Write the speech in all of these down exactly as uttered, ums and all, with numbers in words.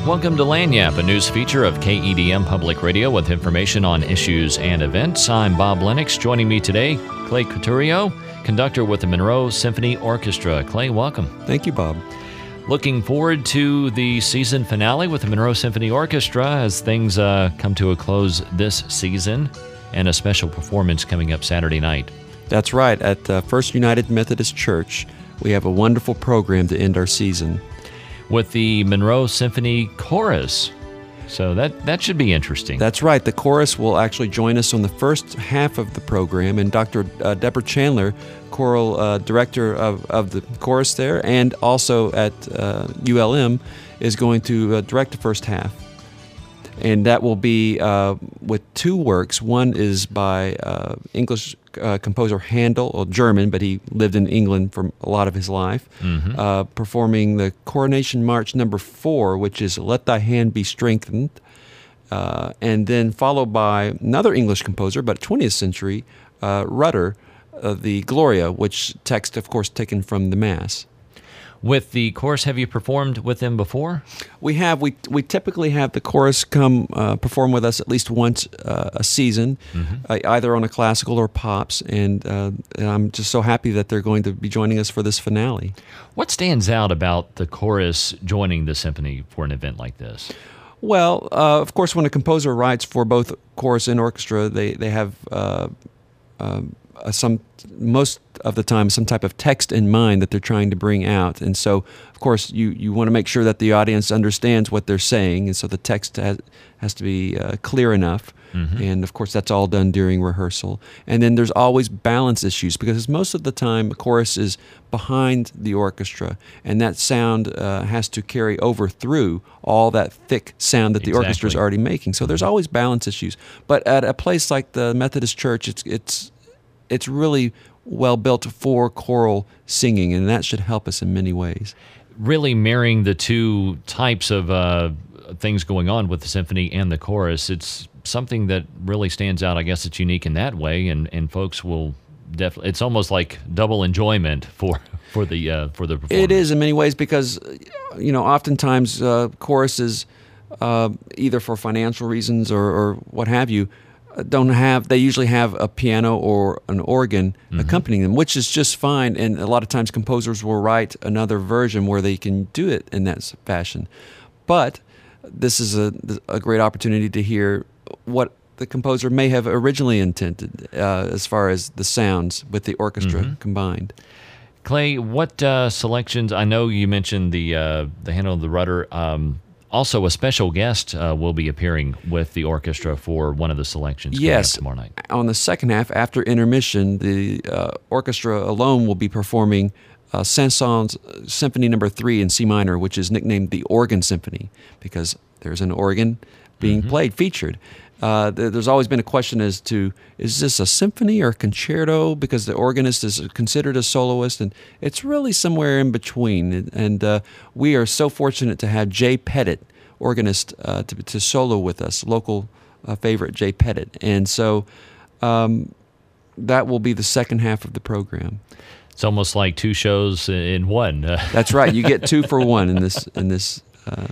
Welcome to Lagniappe, a news feature of K E D M Public Radio with information on issues and events. I'm Bob Lennox. Joining me today, Clay Couturier, conductor with the Monroe Symphony Orchestra. Clay, welcome. Thank you, Bob. Looking forward to the season finale with the Monroe Symphony Orchestra as things uh, come to a close this season, and a special performance coming up Saturday night. That's right. At uh, First United Methodist Church, we have a wonderful program to end our season. With the Monroe Symphony Chorus. So that, that should be interesting. That's right. The chorus will actually join us on the first half of the program, and Doctor Uh, Deborah Chandler, choral uh, director of, of the chorus there, and also at uh, U L M, is going to uh, direct the first half. And that will be uh, with two works. One is by uh, English uh, composer Handel, or German, but he lived in England for a lot of his life, mm-hmm. uh, performing the Coronation March number four, which is Let Thy Hand Be Strengthened, uh, and then followed by another English composer, but twentieth century, uh, Rutter, uh, the Gloria, which text, of course, taken from the Mass. With the chorus, have you performed with them before? We have. We we typically have the chorus come uh, perform with us at least once uh, a season, mm-hmm. uh, either on a classical or pops, and, uh, and I'm just so happy that they're going to be joining us for this finale. What stands out about the chorus joining the symphony for an event like this? Well, uh, of course, when a composer writes for both chorus and orchestra, they they have uh, uh, some most of the time some type of text in mind that they're trying to bring out, and so of course you, you want to make sure that the audience understands what they're saying, and so the text has, has to be uh, clear enough, mm-hmm. and of course that's all done during rehearsal. And then there's always balance issues, because most of the time the chorus is behind the orchestra, and that sound uh, has to carry over through all that thick sound that the exactly. orchestra is already making, so there's always balance issues. But at a place like the Methodist Church, it's it's it's really well built for choral singing, and that should help us in many ways. Really marrying the two types of uh, things going on with the symphony and the chorus, it's something that really stands out. I guess it's unique in that way, and, and folks will definitely. It's almost like double enjoyment for for the uh, for the performance. It is in many ways, because you know oftentimes uh, choruses, uh, either for financial reasons or, or what have you, don't have, they usually have a piano or an organ mm-hmm. accompanying them, which is just fine, and a lot of times composers will write another version where they can do it in that fashion. But this is a, a great opportunity to hear what the composer may have originally intended uh, as far as the sounds with the orchestra mm-hmm. combined. Clay, what uh, selections, I know you mentioned the, uh, the Handel of the Rutter, um, also, a special guest uh, will be appearing with the orchestra for one of the selections coming yes, up tomorrow night. On the second half, after intermission, the uh, orchestra alone will be performing uh, Saint-Saëns Symphony Number Three in C minor, which is nicknamed the Organ Symphony, because there's an organ being mm-hmm. played, featured. Uh, there's always been a question as to, is this a symphony or a concerto, because the organist is considered a soloist, and it's really somewhere in between. And, and uh, we are so fortunate to have Jay Pettit, organist, uh, to, to solo with us, local uh, favorite Jay Pettit. And so um, that will be the second half of the program. It's almost like two shows in one. That's right. You get two for one in this in this. Uh,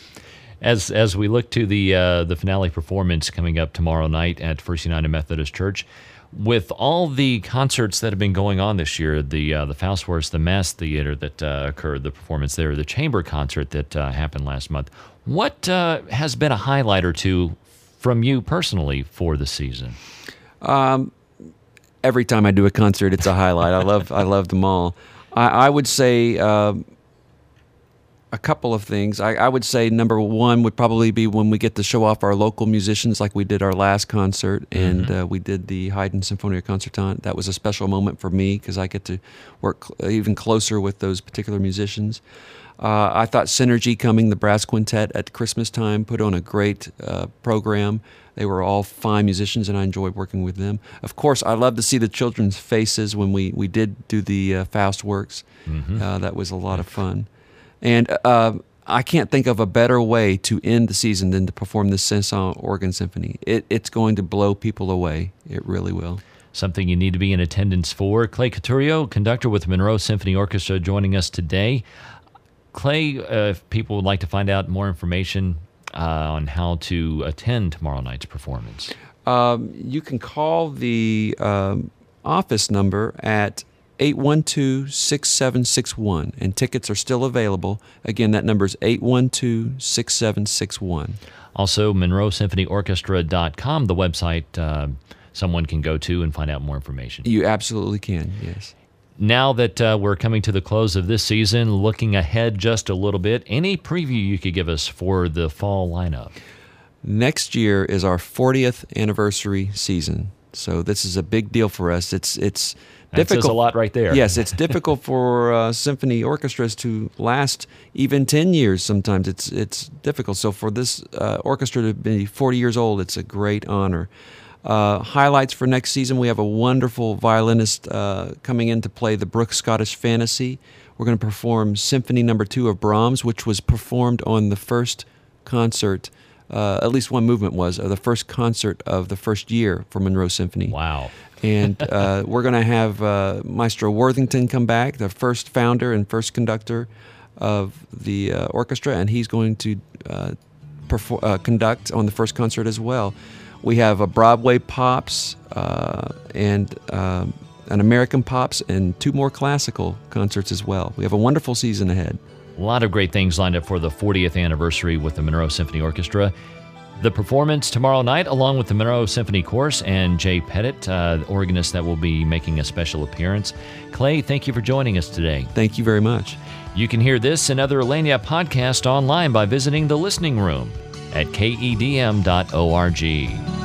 As as we look to the uh, the finale performance coming up tomorrow night at First United Methodist Church, with all the concerts that have been going on this year, the uh, the Faustwurst, the Mass Theater that uh, occurred, the performance there, the chamber concert that uh, happened last month, what uh, has been a highlight or two from you personally for the season? Um, every time I do a concert, it's a highlight. I love I love them all. I, I would say. Uh, A couple of things. I, I would say number one would probably be when we get to show off our local musicians, like we did our last concert, and mm-hmm. uh, we did the Haydn Sinfonia Concertante. That was a special moment for me, because I get to work cl- even closer with those particular musicians. Uh, I thought Synergy Coming, the brass quintet at Christmas time, put on a great uh, program. They were all fine musicians, and I enjoyed working with them. Of course, I love to see the children's faces when we, we did do the uh, Faust works. Mm-hmm. Uh, that was a lot of fun. And uh, I can't think of a better way to end the season than to perform this Saint-Saëns Organ Symphony. It, it's going to blow people away. It really will. Something you need to be in attendance for. Clay Couturier, conductor with Monroe Symphony Orchestra, joining us today. Clay, uh, if people would like to find out more information uh, on how to attend tomorrow night's performance. Um, you can call the um, office number at eight one two, six seven six one, and tickets are still available. Again, that number is eight one two, six seven six one. Also, Monroe Symphony Orchestra dot com, the website uh, someone can go to and find out more information. You absolutely can, yes. Now that uh, we're coming to the close of this season, looking ahead just a little bit, any preview you could give us for the fall lineup? Next year is our fortieth anniversary season, so this is a big deal for us. It's it's that difficult. says a lot right there. Yes, it's difficult for uh, symphony orchestras to last even ten years. Sometimes it's it's difficult. So for this uh, orchestra to be forty years old, it's a great honor. Uh, highlights for next season, we have a wonderful violinist uh, coming in to play the Brooks Scottish Fantasy. We're going to perform Symphony Number Two of Brahms, which was performed on the first concert, uh, at least one movement was, uh, the first concert of the first year for Monroe Symphony. Wow. And uh, we're going to have uh, Maestro Worthington come back, the first founder and first conductor of the uh, orchestra, and he's going to uh, perform, uh, conduct on the first concert as well. We have a Broadway Pops uh, and um, an American Pops and two more classical concerts as well. We have a wonderful season ahead. A lot of great things lined up for the fortieth anniversary with the Monroe Symphony Orchestra. The performance tomorrow night, along with the Monroe Symphony Chorus and Jay Pettit, uh, the organist that will be making a special appearance. Clay, thank you for joining us today. Thank you very much. You can hear this and other Lagniappe podcasts online by visiting the Listening Room at K E D M dot org.